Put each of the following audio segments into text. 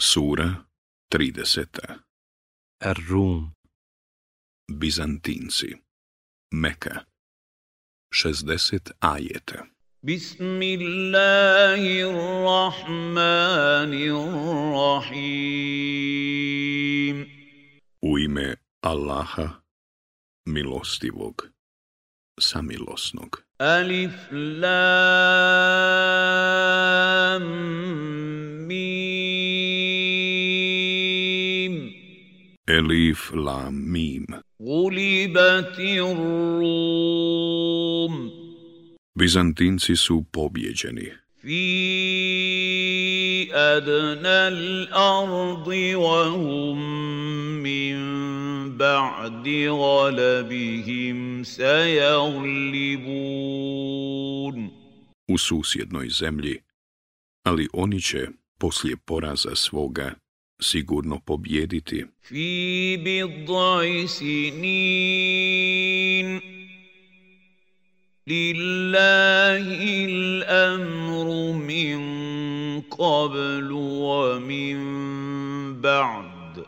Sura 30. الروم. Bizantinci. Meka. 60 ajeta. Bismillahirrahmanirrahim. U ime Allaha, milostivog, samilosnog. Alif Lam Mim. Elif, Lam, Mim. Gulibatir Rum. Bizantinci su pobjeđeni. في أدنى الأرض وهم من بعد غلبهم سيغلبون. U susjednoj zemlji, ali oni će poslije poraza svoga sigurno pobjediti. في بضع سنين لله الأمر من قبل ومن بعد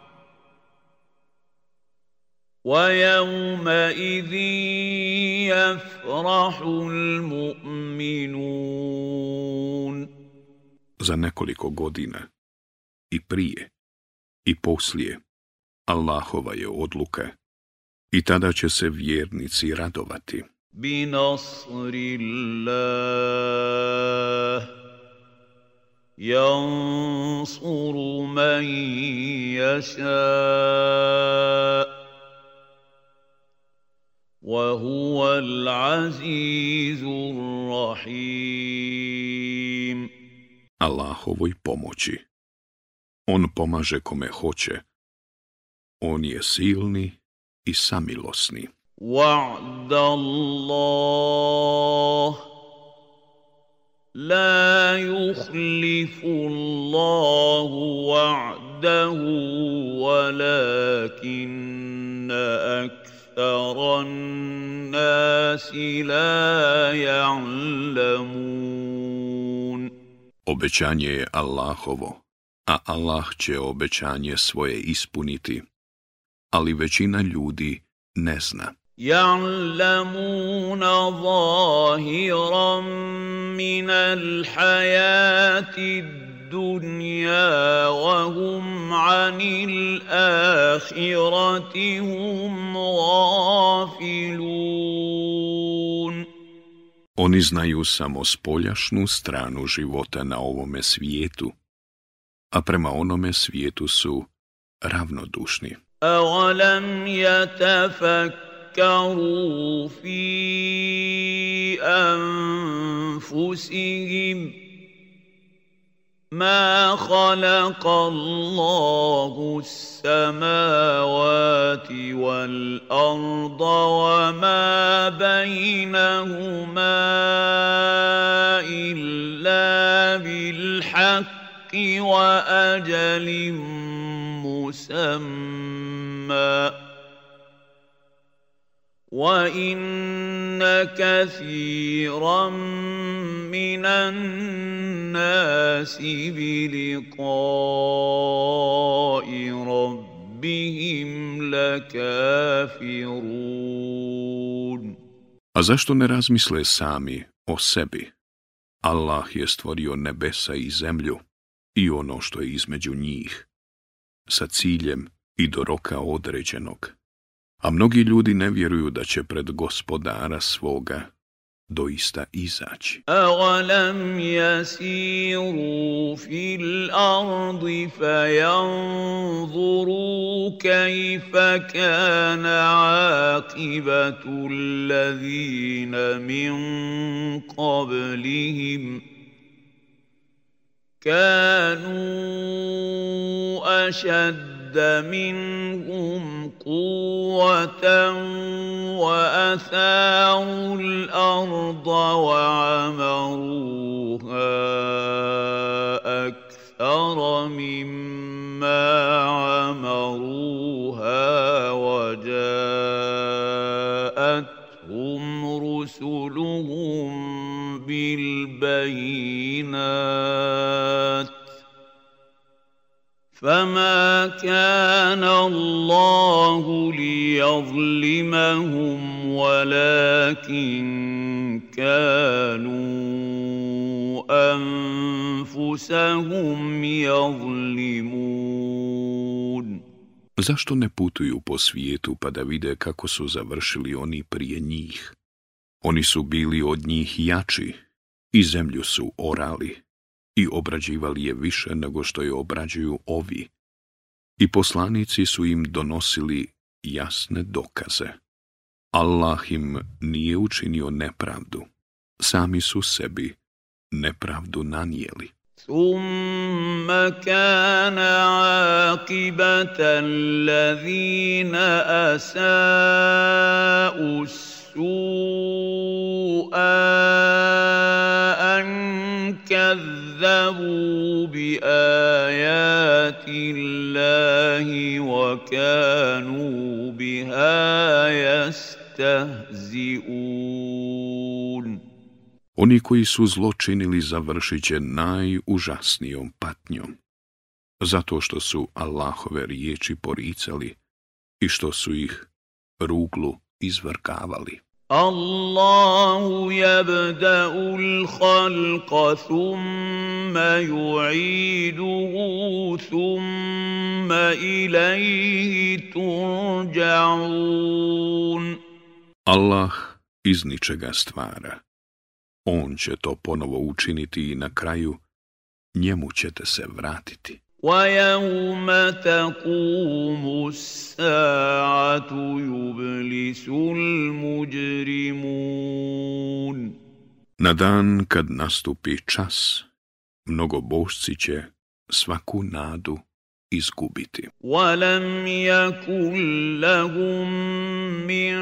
ويومئذ يفرح المؤمنون. Za nekoliko godina, i prije, i poslije, Allahova je odluka, i tada će se vjernici radovati. بنصر الله ينصر من يشاء وهو العزيز الرحيم. Allahovoj pomoći. On pomaže kome hoće. On je silni i samilosni. وعد الله لا يخلف الله وعده ولكن أكثر الناس لا يعلمون. Obećanje je Allahovo, a Allah će obećanje svoje ispuniti, ali većina ljudi ne zna. يعلمون ظاهرا من الحياة الدنيا وهم عن الآخرة هم غافلون. Oni znaju samo spoljašnu stranu života na ovome svijetu, a prema onome svijetu su ravnodušni. أولم يتفكروا في أنفسهم ما خلق الله السماوات والأرض وما بينهما إلا بالحق وأجل مسمى وَإِنَّ كَثِيرًا مِّنَ النَّاسِ بِلِقَاءِ رَبِّهِمْ لَكَافِرُونَ. A zašto ne razmisle sami o sebi? Allah je stvorio nebesa i zemlju i ono što je između njih, sa ciljem i do roka određenog. A mnogi ljudi ne vjeruju da će pred gospodara svoga doista izaći. أَوَلَمْ يَسِيرُوا فِي الْأَرْضِ فَيَنظُرُوا كَيْفَ كَانَ عَاقِبَةُ الَّذِينَ مِن قَبْلِهِمْ كَانُوا أَشَدَّ منهم قوة وأثاروا الأرض وعمروها أكثر مما عمروها وجاءتهم رسلهم بالبينات فما كان الله ليظلمهم ولكن كانوا أنفسهم يظلمون. Zašto ne putuju po svijetu pa da vide kako su završili oni prije njih? Oni su bili od njih jači i zemlju su orali i obrađivali je više nego što je obrađuju ovi. I poslanici su im donosili jasne dokaze. Allah im nije učinio nepravdu. Sami su sebi nepravdu nanijeli. ثم كان عاقبة الذين أساءوا السوء أن كذبوا بآيات الله وكانوا بها يستهزئون. Oni koji su zlo činili završit će najužasnijom patnjom, zato što su Allahove riječi poricali i što su ih ruglu izvrgavali. Allahu yabda'u al-khalqa thumma yu'iduhu thumma ilayhi turja'un. Allah iz ničega stvara. On će to ponovo učiniti i na kraju njemu ćete se vratiti. وَيَوْمَ تَقُومُ السَّاعَةُ يُبْلِسُ الْمُجْرِمُونَ. Na dan kad nastupi čas, mnogobožci će svaku nadu izgubiti. وَلَمْ يَكُنْ لَهُم مِّن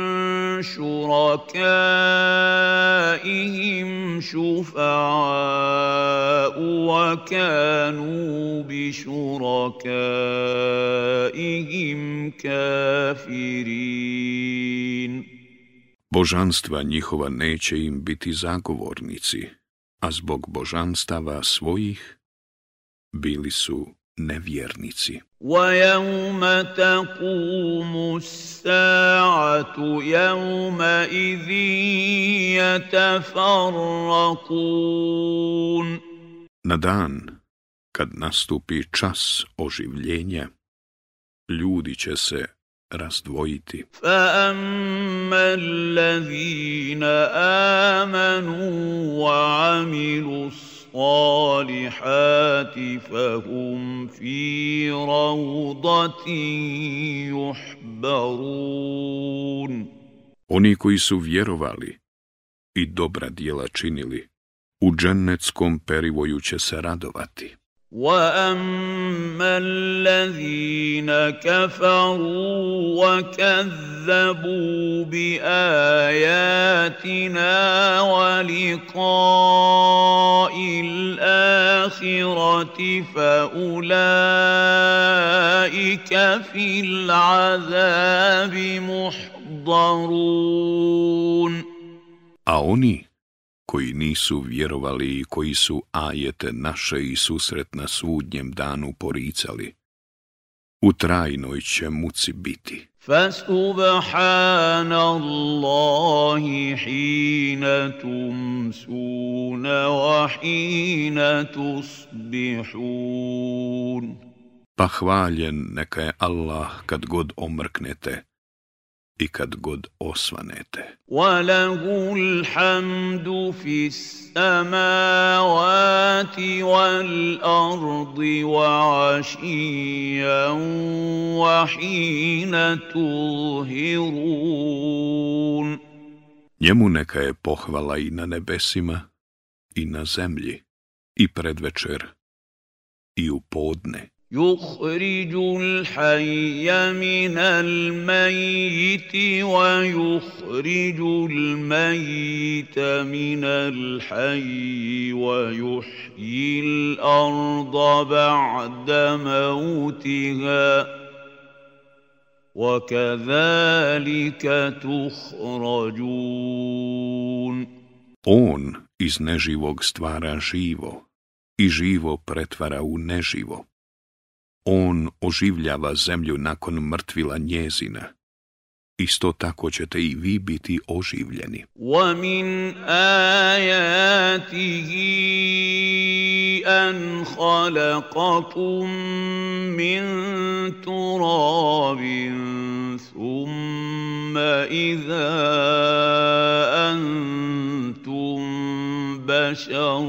شُرَكَائِهِمْ شُفَعَاءُ وَكَانُوا بِشُرَكَائِهِمْ كَافِرِينَ. Božanstva njihova neće im biti zagovornici, a zbog božanstava svojih bili su nevjernici. وَيَوْمَ تَقُومُ السَّاعَةُ يَوْمَئِذٍ يَتَفَرَّقُونَ. Na dan kad nastupi čas oživljenja, ljudi će se razdvojiti. فَأَمَّا الَّذِينَ آمَنُوا وَعَمِلُوا الصالحات فهم في روضة يحبرون. Oni koji su vjerovali i dobra djela činili, u džennetskom perivoju će se radovati. وَأَمَّا الَّذِينَ كَفَرُوا وَكَذَّبُوا بِآيَاتِنَا وَلِقَاءِ الْآخِرَةِ فَأُولَئِكَ فِي الْعَذَابِ مُحْضَرُونَ. A oni koji nisu vjerovali i koji su ajete naše i susret na sudnjem danu poricali, u trajnoj će muci biti. فَسُبْحَانَ اللَّهِ حِينَ تُمْسُونَ وَحِينَ تُصْبِحُونَ. Pa hvaljen neka je Allah kad god omrknete i kad god osvanete. وَلَهُ الْحَمْدُ فِي السَّمَاوَاتِ وَالْأَرْضِ وَعَشِيًّا وَحِينَ تُظْهِرُونَ. Njemu neka je pohvala i na nebesima i na zemlji i predvečer i u podne. يُخْرِجُ الْحَيَّ مِنَ الْمَيِّتِ وَيُخْرِجُ الْمَيِّتَ مِنَ الْحَيِّ وَيُحْيِي الْأَرْضَ بَعْدَ مَوْتِهَا وَكَذَلِكَ تُخْرَجُونَ. On iz neživog stvara živo i živo pretvara u neživo. On oživljava zemlju nakon mrtvila njezina. Isto tako ćete i vi biti oživljeni. وَمِنْ آيَاتِهِ أَنْ خَلَقَكُم مِّن تُرَابٍ ثُمَّ إِذَا أَنْتُمْ بَشَرٌ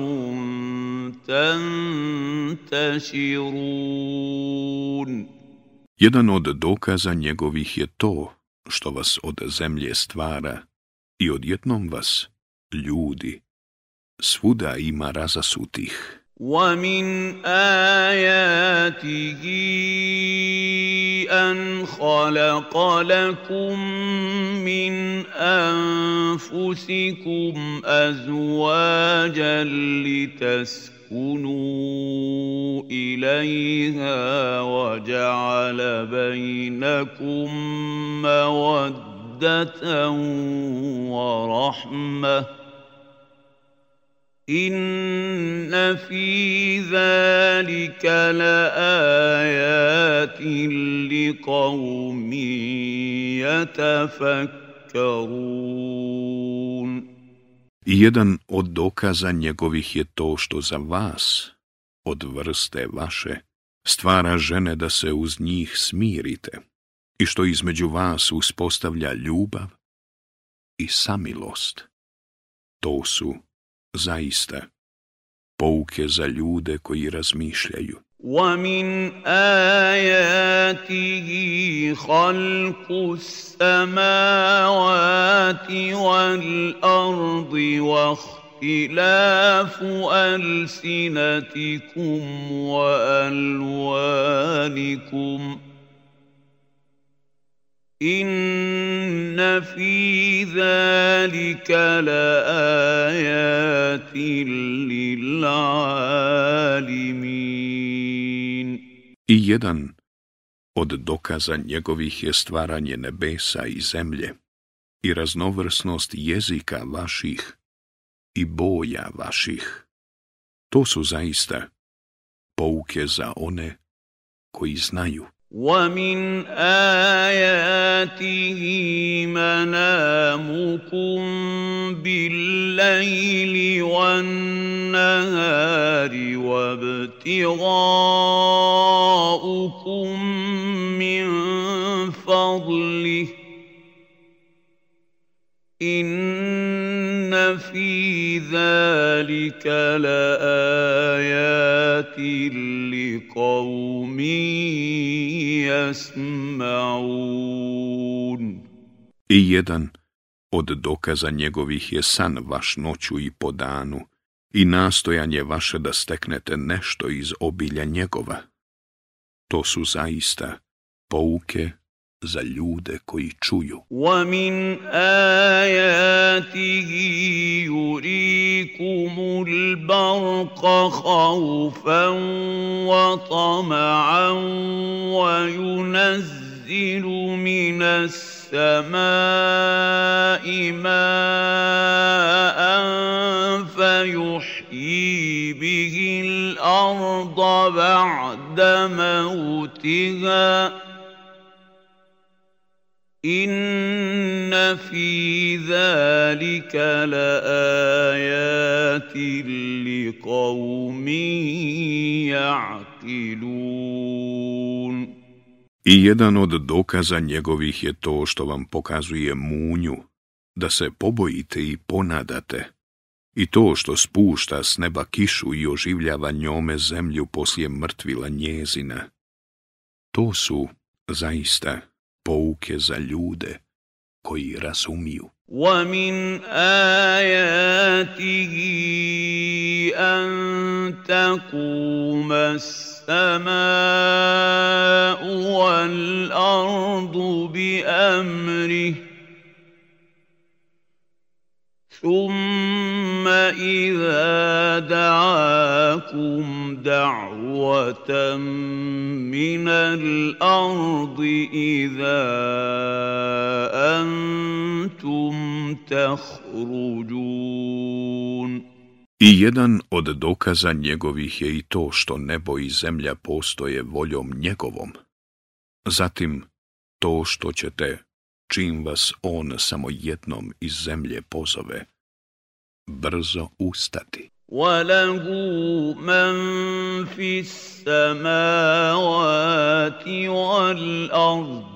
تَنْتَشِرُونَ. Jedan od dokaza njegovih je to što vas od zemlje stvara i odjednom vas, ljudi, svuda ima razasutih. وَمِنْ آيَاتِهِ أَنْ خَلَقَ لَكُم مِّنْ أَنفُسِكُمْ أَزْوَاجًا لِتَسْكُنُوا إِلَيْهَا وَجَعَلَ بَيْنَكُم مَّوَدَّةً وَرَحْمَةً إِنَّ فِي ذَلِكَ لَآيَاتٍ لِقَوْمٍ يَتَفَكَّرُونَ. I jedan od dokaza njegovih je to što za vas, od vrste vaše, stvara žene da se uz njih smirite i što između vas uspostavlja ljubav i samilost. To su zaista pouke za ljude koji razmišljaju. وَمِنْ آيَاتِهِ خَلْقُ السَّمَاوَاتِ وَالْأَرْضِ وَاخْتِلَافُ أَلْسِنَتِكُمْ وَأَلْوَانِكُمْ إِنَّ فِي ذَلِكَ لَآيَاتٍ لِلْعَالِمِينَ. I jedan od dokaza njegovih je stvaranje nebesa i zemlje i raznovrsnost jezika vaših i boja vaših. To su zaista pouke za one koji znaju. وَمِنْ آيَاتِهِ مَنَامُكُمْ بِاللَّيْلِ وَالنَّهَارِ وَابْتِغَاؤُكُمْ مِنْ فَضْلِهِ إِنَّ فِي ذَلِكَ لَآيَاتٍ لِقَوْمٍ يَسْمَعُونَ. I jedan od dokaza njegovih je san vaš noću i po danu i nastojanje vaše da steknete nešto iz obilja njegova. To su zaista pouke za ljude koji čuju. وَمِنْ آيَاتِهِ يُرِيكُمُ الْبَرْقَ خَوْفًا وَطَمَعًا وَيُنَزِّلُ مِنَ السَّمَاءِ مَاءً فَيُحْيِي بِهِ الْأَرْضَ بَعْدَ مَوْتِهَا إِنَّ فِي ذَلِكَ لَآيَاتٍ لِقَوْمٍ يَعْقِلُونَ. I jedan od dokaza njegovih je to što vam pokazuje munju, da se pobojite i ponadate, i to što spušta s neba kišu i oživljava njome zemlju poslije mrtvila njezina. To su zaista pouke za ljude koji razumiju. وَمِنْ آيَاتِهِ أَن تَقُومَ السَّمَاءُ وَالْأَرْضُ بِأَمْرِهِ ثُمَّ إِذَا دَعَاكُمْ دَعْوَةً مِّنَ الْأَرْضِ إِذَا أَنْتُمْ تَخْرُجُونَ. I jedan od dokaza njegovih je i to što nebo i zemlja postoje voljom njegovom. Zatim, to što ćete, čim vas on samo jednom iz zemlje pozove, brzo ustati. وَلَهُ مَنْ فِي السَّمَاوَاتِ وَالْأَرْضِ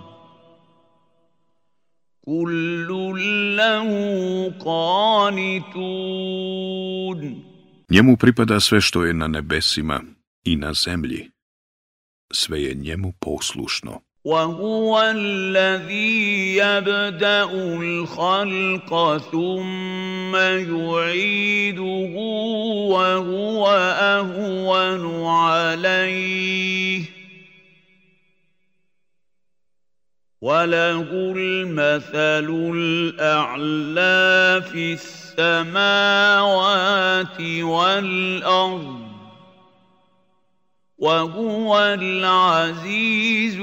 كُلٌّ لَهُ قَانِتُونَ. Njemu pripada sve što je na nebesima i na zemlji. Sve je njemu poslušno. وَهُوَ الَّذِي يَبْدَأُ الْخَلْقَ ثُمَّ يُعِيدُهُ وَهُوَ أَهْوَنُ عَلَيْهِ وَلَهُ الْمَثَلُ الْأَعْلَى فِي السَّمَاوَاتِ وَالْأَرْضِ وَهُوَ الْعَزِيزُ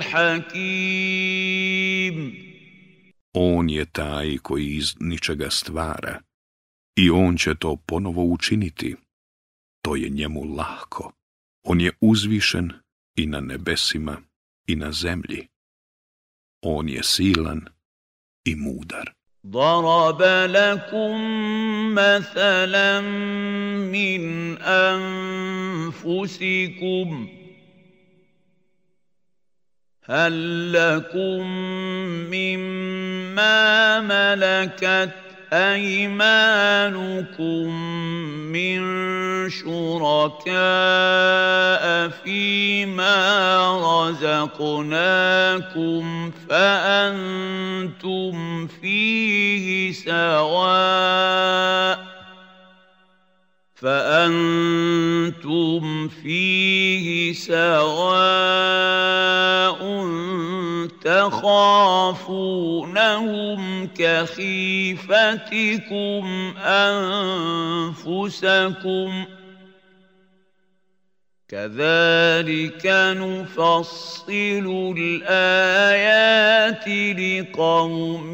الْحَكِيمُ. On je taj koji iz ničega stvara i on će to ponovo učiniti. To je njemu lahko. On je uzvišen i na nebesima i na zemlji. On je silan i mudar. ضرب لكم مثلا من أنفسكم هل لكم مما ملكت أيمانكم من شركاء فيما رزقناكم فأنتم فيه سواء تخافونهم كخيفتكم أنفسكم كذلك نفصل الآيات لقوم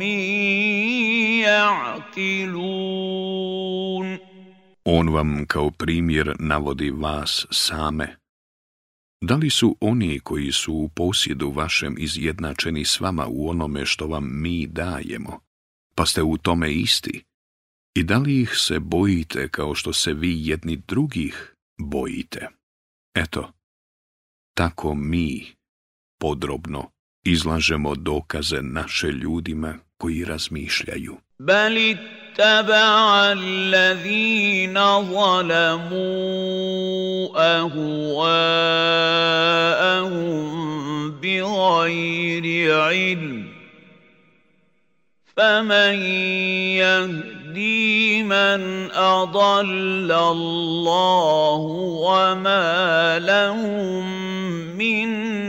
يعقلون. On vam kao primjer navodi vas same. Da li su oni koji su u posjedu vašem izjednačeni s vama u onome što vam mi dajemo, pa ste u tome isti? I da li ih se bojite kao što se vi jedni drugih bojite? Eto, tako mi podrobno izlažemo dokaze naše ljudima koji razmišljaju. بل اتبع الذين ظلموا أهواءهم بغير علم فمن يهدي من أضل الله وما لهم من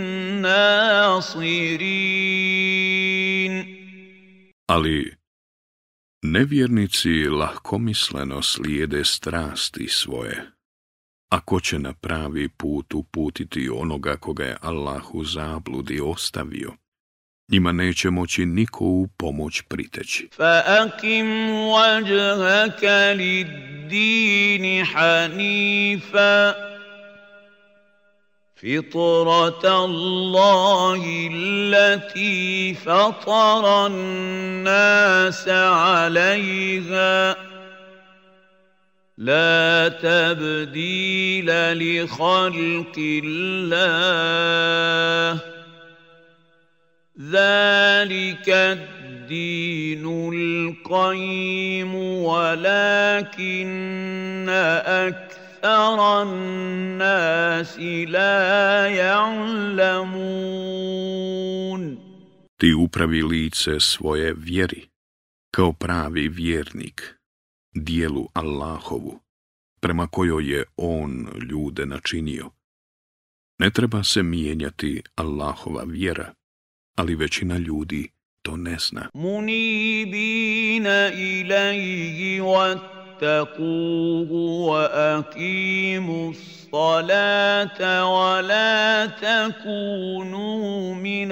ناصرين. Ali nevjernici lahkomisleno slijede strasti svoje, a ko će na pravi put uputiti onoga koga je Allah u zabludi ostavio, njima neće moći niko u pomoć priteći. فَأَقِمْ وَجْهَكَ لِلدِّينِ حَنِيفًا فطرة الله التي فطر الناس عليها لا تبديل لخلق الله ذلك الدين القيم ولكن أكثر الناس لا يعلمون. Ti upravi lice svoje vjeri, kao pravi vjernik, dijelu Allahovu, prema kojoj je on ljude načinio. Ne treba se mijenjati Allahova vjera, ali većina ljudi to ne zna. Munibina ilaihi واتقوه وأقيموا الصلاة ولا تكونوا من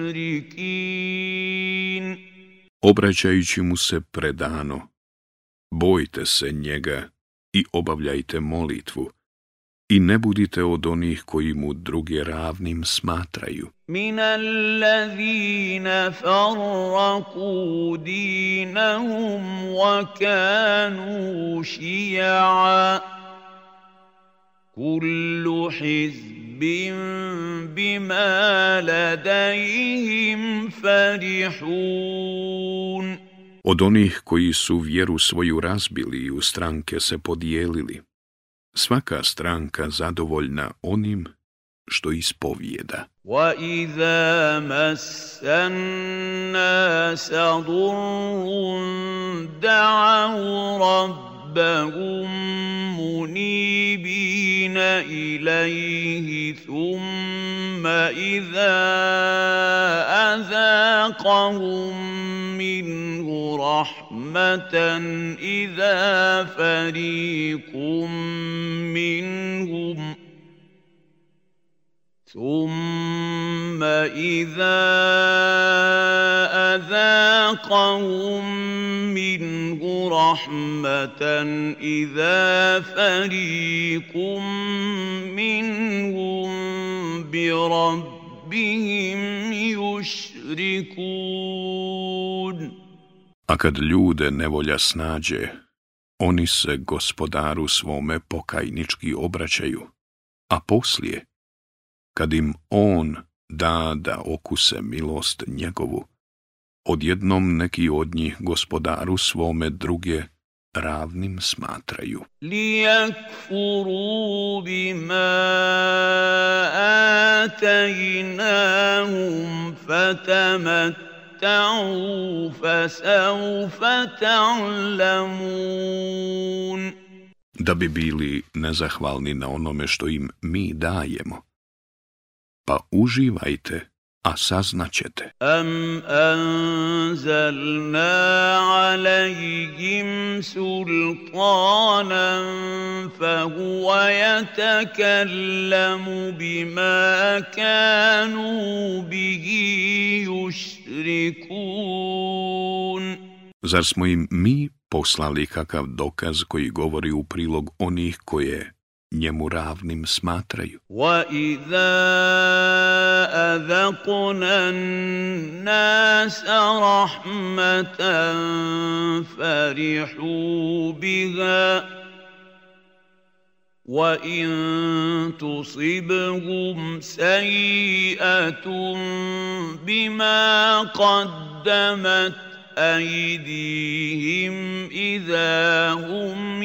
المشركين. Obraćajući mu se predano, Bojte se njega i obavljajte molitvu i ne budite od onih koji mu druge ravnim smatraju. من الذين فرقوا دينهم وكانوا شيعا كل حزب بما لديهم فرحون. Od onih koji su vjeru svoju razbili i u stranke se podijelili, svaka stranka zadovoljna onim što ispovijeda. وَإِذَا مَسَّ النَّاسَ ضُرٌّ دَعَوْا رَبَّهُم مُنِيبِينَ إِلَيْهِ ثُمَّ إِذَا أَذَاقَهُم مِّنْهُ رَحْمَةً إِذَا فَرِيقٌ منهم ثم إذا أذاقهم منه رحمة إذا فريق منهم بربهم يشركون. A kad ljude nevolja snađe, oni se gospodaru svome pokajnički obraćaju, a poslije, kad im on da okuse milost njegovu, odjednom neki od njih gospodaru svome druge ravnim smatraju. لِيَكْفُرُوا بِمَا آتَيْنَاهُمْ فَتَمَتَّعُوا فَسَوْفَ تَعْلَمُونَ. Da bi bili nezahvalni na onome što im mi dajemo, pa uživajte, a saznaćete. أَمْ أَنزَلْنَا عَلَيْهِمْ سُلْطَانًا فَهُوَ يَتَكَلَّمُ بِمَا كَانُوا بِهِ يُشْرِكُونَ. Zar smo im mi poslali kakav dokaz koji govori u prilog onih koje njemu ravnim smatraju? وَإِذَا أَذَقْنَا النَّاسَ رَحْمَةً فَرِحُوا بِهَا وَإِن تُصِبْهُمْ سَيِّئَةٌ بِمَا قَدَّمَتْ أَيْدِيهِمْ إِذَا هُمْ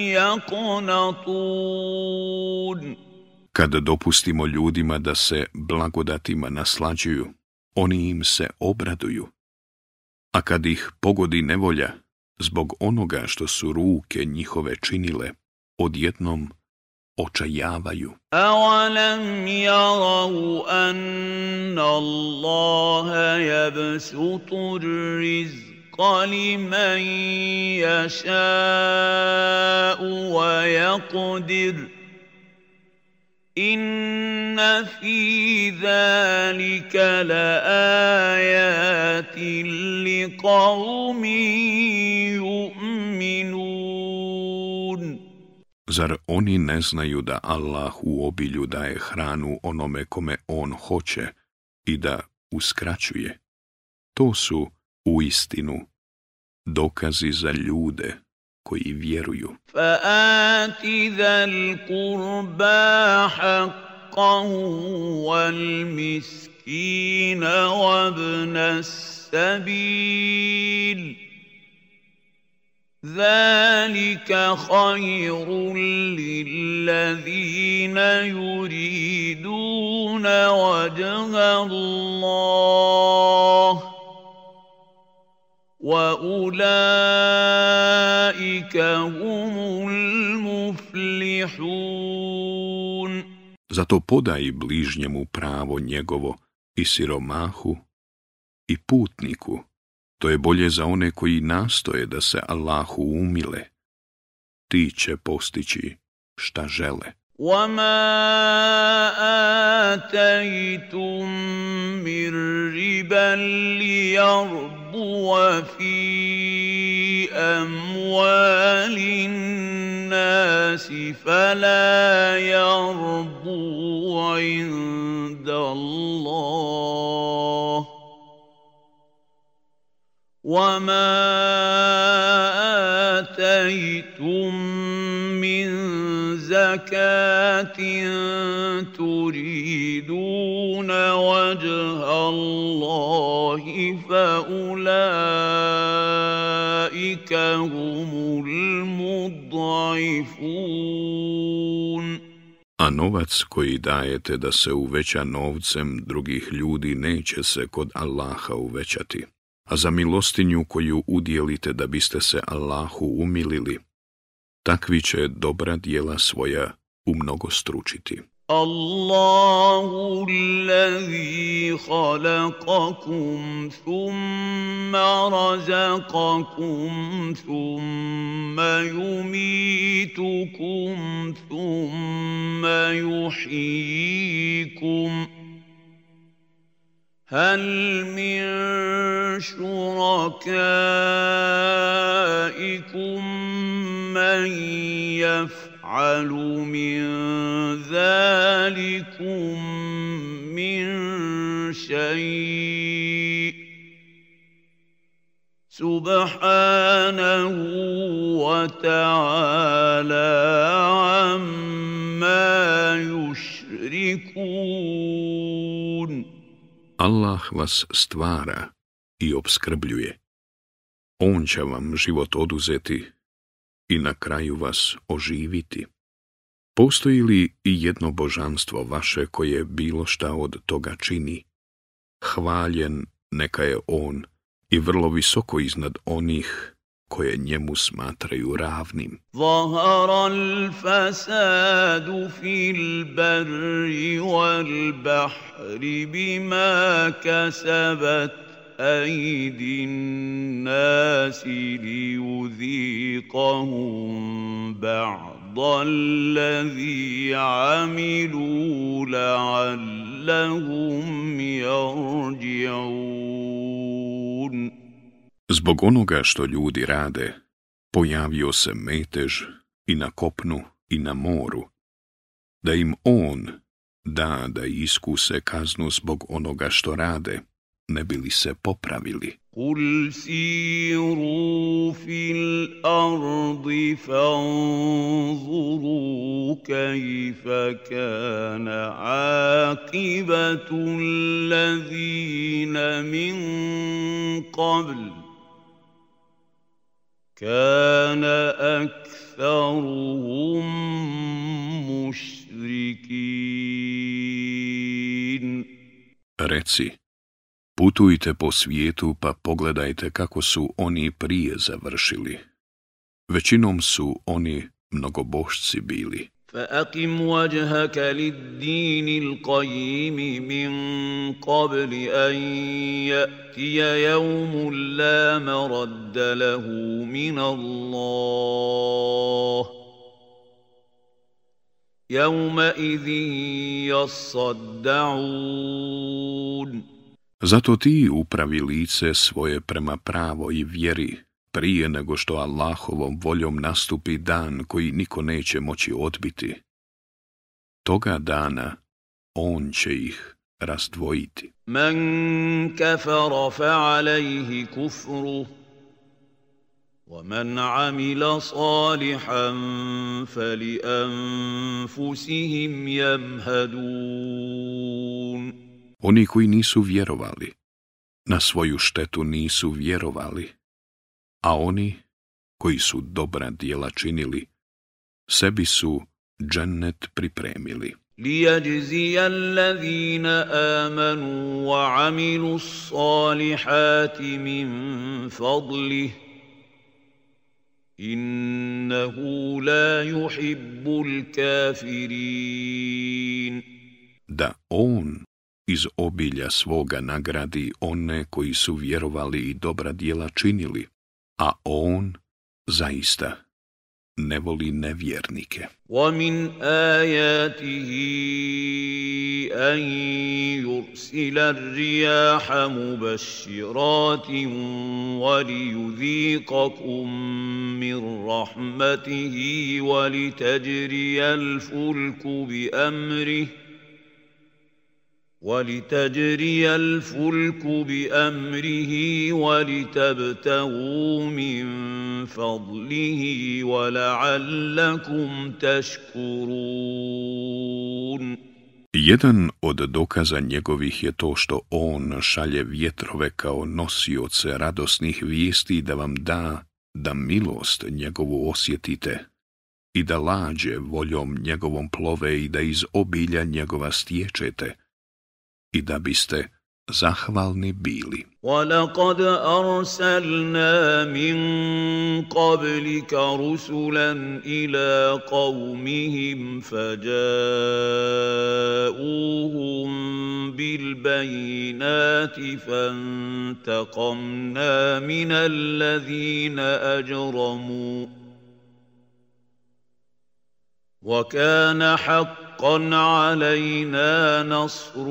يَقْنَطُونَ. Kada dopustimo ljudima da se blagodatima naslađuju, oni im se obraduju. A kad ih pogodi nevolja, zbog onoga što su ruke njihove činile, odjednom očajavaju. أَوَلَمْ يَرَوْا أَنَّ اللَّهَ يَبْسُطُ الرِّزْقَ لِمَن يَشَاءُ وَيَقْدِرُ إِنَّ فِي ذَلِكَ لَآيَاتٍ لِقَوْمٍ يُؤْمِنُونَ. Zar oni ne znaju da Allah u obilju daje hranu onome kome on hoće i da uskraćuje? To su uistinu dokazi za ljude koji vjeruju. فَآتِ ذَا الْقُرْبَى حَقَّهُ وَالْمِسْكِينَ وَابْنَ السَّبِيلِ ذَلِكَ خَيْرٌ لِلَّذِينَ يُرِيدُونَ وَجْهَ اللَّهِ وَأُولَئِكَ هُمُ الْمُفْلِحُونَ. Zato podaj bližnjemu pravo njegovo i siromahu i putniku. To je bolje za one koji nastoje da se Allahu umile. Ti će postići šta žele. وَمَا آتَيْتُم مِّن رِّبًا لِّيَرْبُوَ فِي أموال الناس فلا يربو عند الله وما آتيتم من زكاة تريدون وجه الله فأولئك هم المضعفون. A novac koji dajete da se uveća novcem drugih ljudi neće se kod Allaha uvećati. A za milostinju koju udjelite da biste se Allahu umilili, takvi će dobra djela svoja umnogostručiti. Allahu allazi khalaqakum thumma razaqakum thumma yumitukum thumma yuhyikum. هل من شركائكم من يفعل من ذلكم من شيء سبحانه وتعالى عما يشركون. Allah vas stvara i opskrbljuje. On će vam život oduzeti i na kraju vas oživiti. Postoji li i jedno božanstvo vaše koje bilo šta od toga čini? Hvaljen neka je on i vrlo visoko iznad onih koje njemu smatraju ravnim. Zahara al-fasadu fil barri wal bahri bima kasabat aydin nasi liyudhiqahum ba'da allazi amilu la'allahum yarji'un. Zbog onoga što ljudi rade, pojavio se metež i na kopnu i na moru, da im on da iskuse kaznu zbog onoga što rade, ne bi li se popravili. Kul siru fil ardi fanzuru kajfa kana akibatu allazina min qabl. كان أكثرهم مشركين. Reci, putujte po svijetu pa pogledajte kako su oni prije završili. Većinom su oni mnogobošci bili. فأقم وجهك للدين القيم من قبل أن يأتي يوم لا مرد له من الله يومئذ يصدعون. Zato ti upravi lice svoje prema pravoj vjeri, prije nego što Allahovom voljom nastupi dan koji niko neće moći odbiti. Toga dana on će ih razdvojiti. Man kafara fa'alayhi kufruh wa man amila salihan fali anfusihim yamhadun. Oni koji nisu vjerovali, na svoju štetu nisu vjerovali, a oni koji su dobra djela činili, sebi su džennet pripremili. لِيَجْزِيَ الَّذِينَ آمَنُوا وَعَمِلُوا الصَّالِحَاتِ مِنْ فَضْلِهِ إِنَّهُ لَا يُحِبُّ الْكَافِرِينَ. Da on iz obilja svoga nagradi one koji su vjerovali i dobra djela činili, a on zaista ne voli nevjernike. ومن آياته أن يرسل الرياح مبشرات وليذيقكم من رحمته ولتجري الفلك بأمره ولتبتغوا من فضله ولعلكم تشكرون. Jedan od dokaza njegovih je to što on šalje vjetrove kao nosioce radosnih vijesti da vam da milost njegovu osjetite i da lađe voljom njegovom plove i da iz obilja njegova stječete i da biste zahvalni bili. وَلَقَدْ أَرْسَلْنَا مِنْ قَبْلِكَ رُسُلًا إِلَى قَوْمِهِمْ فَجَاءُوهُمْ بِالْبَيِّنَاتِ فَانْتَقَمْنَا مِنَ الَّذِينَ أَجْرَمُوا وَكَانَ حَقًّا عَلَيْنَا نَصْرُ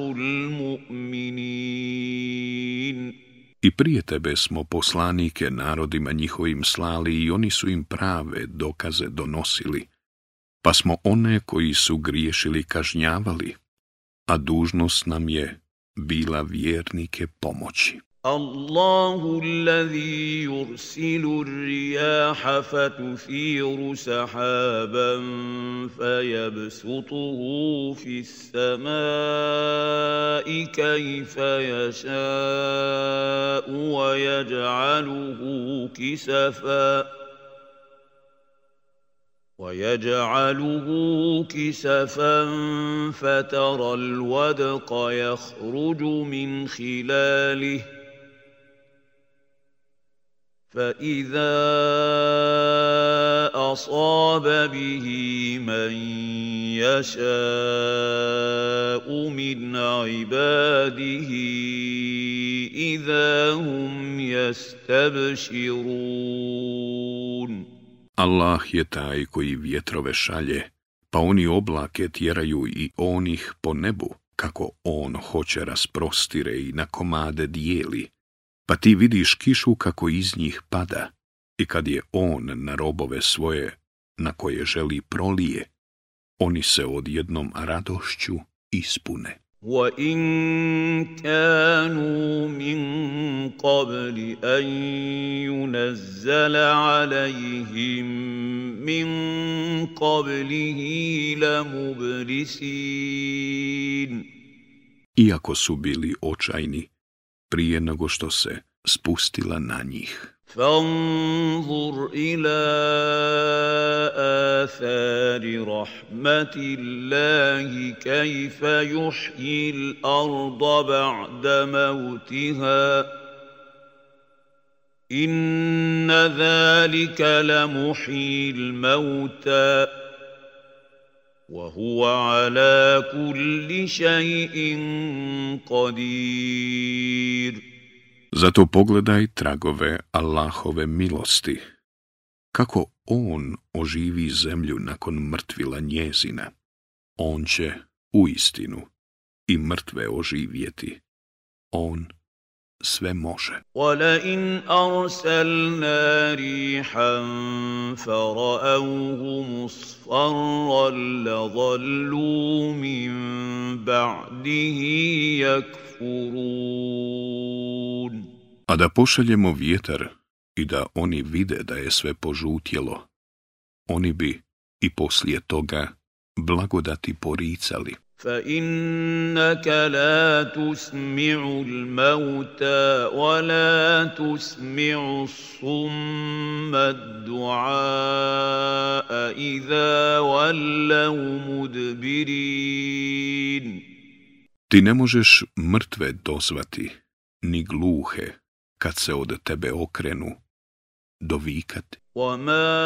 الْمُؤْمِنِينَ. I prije tebe smo poslanike narodima njihovim slali i oni su im prave dokaze donosili, pa smo one koji su griješili kažnjavali, a dužnost nam je bila vjernike pomoći. الله الذي يرسل الرياح فتثير سحابا فيبسطه في السماء كيف يشاء ويجعله كسفا فترى الودق يخرج من خلاله فإذا أصاب به من يشاء من عباده إذا هم يستبشرون. Allah je taj koji vjetrove šalje, pa oni oblake tjeraju i onih po nebu, kako on hoće rasprostire i na komade dijeli. Pa ti vidiš kišu kako iz njih pada i kad je on na robove svoje na koje želi prolije, oni se odjednom radošću ispune. وَإِن كَانُوا مِن قَبْلِ أَن يُنَزَّلَ عَلَيْهِم مِّن قَبْلِهِ لَمُبْلِسِينَ. Iako su bili očajni prije nego što se spustila na njih. فانظر إلى آثار رحمة الله كيف يحيي الأرض بعد موتها إن ذلك لمحيي الموتى وهو على كل شيء قدير. Zato pogledaj tragove Allahove milosti, kako on oživi zemlju nakon mrtvila njezina. On će uistinu i mrtve oživjeti. On sve može. وَلَئِنْ أَرْسَلْنَا رِيحًا فَرَأَوْهُ مُصْفَرًّا لَظَلُّوا مِنْ بَعْدِهِ يَكْفُرُونَ. A da pošaljemo vjetar i da oni vide da je sve požutjelo, oni bi i poslije toga blagodati poricali. فَإِنَّكَ لَا تُسْمِعُ الْمَوْتَى وَلَا تُسْمِعُ الصُّمَّ الدُّعَاءَ إِذَا وَلَّوْا مُدْبِرِينَ. Ti ne možeš mrtve dozvati, ni gluhe, kad se od tebe okrenu, dovikati. وَمَا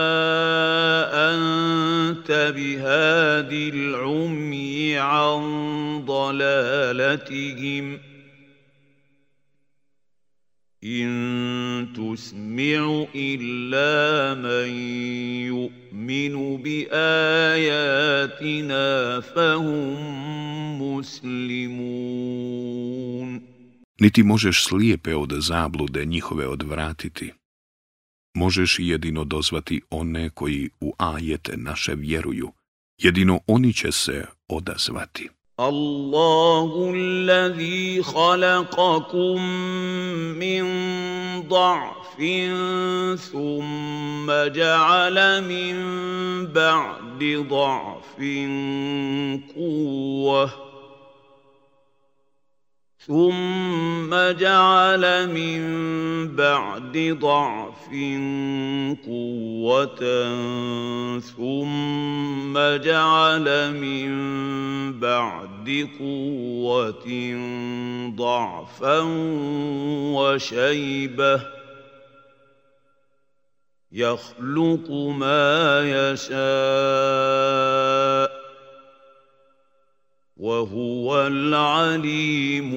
أَنْتَ بِهَادِ الْعُمْيِ عَنْ ضَلَالَتِهِمْ إن تسمع إلا من يؤمن بآياتنا فهم مسلمون. Niti možeš slijepe od zablude njihove odvratiti. Možeš jedino dozvati one koji u ajete naše vjeruju. Jedino oni će se odazvati. الله الذي خلقكم من ضعف ثم جعل من بعد ضعف قوة ثم جعل من بعد ضعف قوة ثم جعل من بعد قوة ضعفا وشيبة يخلق ما يشاء وهو العليم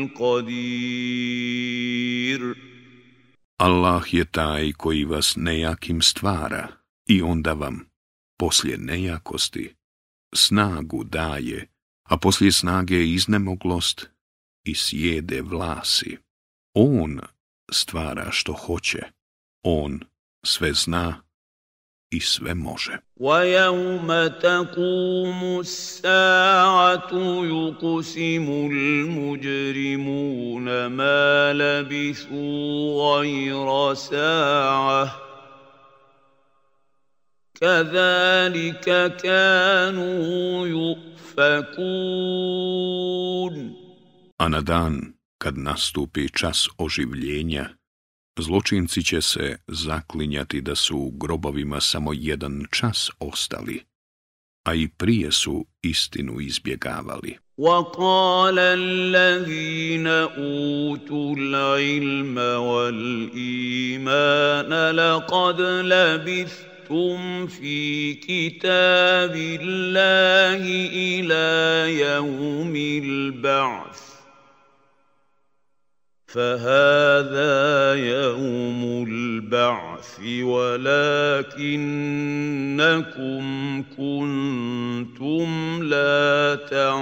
القدير. Allah je taj koji vas nejakim stvara i onda vam, poslije nejakosti, snagu daje, a poslije snage iznemoglost i sjede vlasi. On stvara što hoće, on sve zna i sve može. وَيَوْمَ تَقُومُ السَّاعَةُ يُقْسِمُ الْمُجْرِمُونَ مَا لَبِثُوا غَيْرَ سَاعَةٍ كَذَلِكَ كَانُوا يُؤْفَكُونَ. A na dan kad nastupi čas oživljenja, zločinci će se zaklinjati da su u grobovima samo jedan čas ostali, a i prije su istinu izbjegavali. وَقَالَ الَّذِينَ أُوتُوا الْعِلْمَ وَالْإِيمَانَ لَقَدْ لَبِثْتُمْ فِي كِتَابِ اللَّهِ إِلَى يَوْمِ الْبَعْثِ فهذا يوم البعث ولكنكم كنتم لا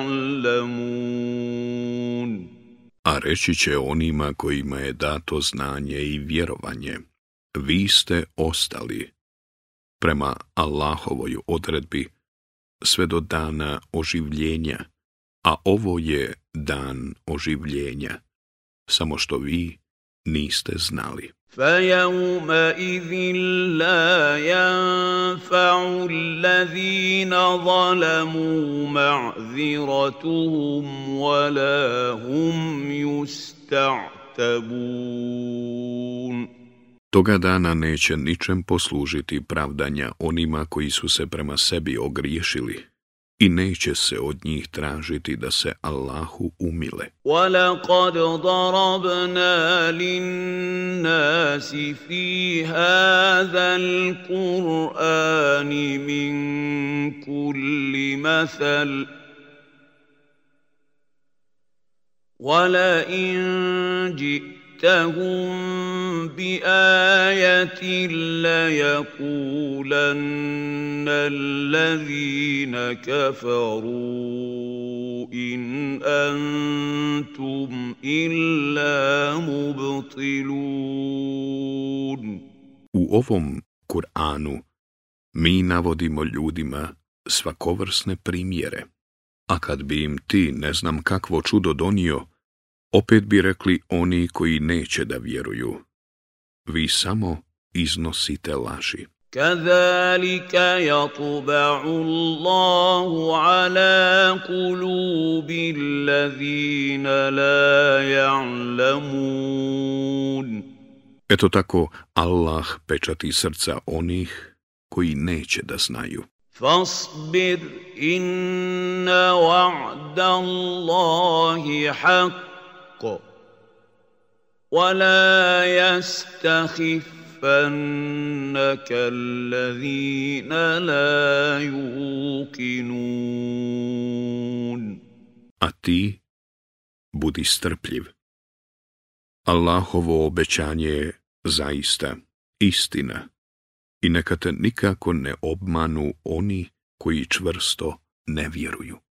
تعلمون. A reći će onima kojima je dato znanje i vjerovanje, vi ste ostali prema Allahovoj odredbi sve do dana oživljenja, a ovo je dan oživljenja, samo što vi niste znali. فَيَوْمَئِذٍ لَا يَنفَعُ الَّذِينَ ظَلَمُوا مَعْذِرَتُهُمْ وَلَا هُمْ يُسْتَعْتَبُونَ. Toga dana neće ničem poslužiti pravdanja onima koji su se prema sebi ogriješili, i neće se od njih tražiti da se Allahu umile. وَلَقَدْ ضَرَبْنَا لِلنَّاسِ فِي هَذَا الْقُرْآنِ مِنْ كُلِّ مَثَلٍ وَلَئِنْ جِئْتَهُمْ بِآيَةٍ لَيَقُولَنَّ الَّذِينَ كَفَرُوا إِنْ أَنْتُمْ إِلَّا مُبْطِلُونَ. U ovom Kur'anu mi navodimo ljudima svakovrsne primjere, a kad bi im ti ne znam kakvo čudo donio, opet bi rekli oni koji neće da vjeruju, vi samo iznosite laži. كَذَلِكَ يَطْبَعُ اللَّهُ عَلَى قُلُوبِ الَّذِينَ لَا يَعْلَمُونَ. Eto tako Allah pečati srca onih koji neće da znaju. فَاصْبِرْ إِنَّ وَعْدَ اللَّهِ حَقٌّ وَلَا يَسْتَخِفَّنَّكَ الَّذِينَ لَا يُوقِنُونَ. A ti budi strpljiv. Allahovo obećanje je zaista istina i neka te nikako ne obmanu oni koji čvrsto ne vjeruju.